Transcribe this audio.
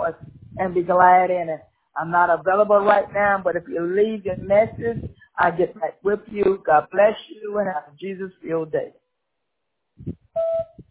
rejoice and be glad in it. I'm not available right now, but if you leave your message, I get back with you. God bless you and have a Jesus-filled day.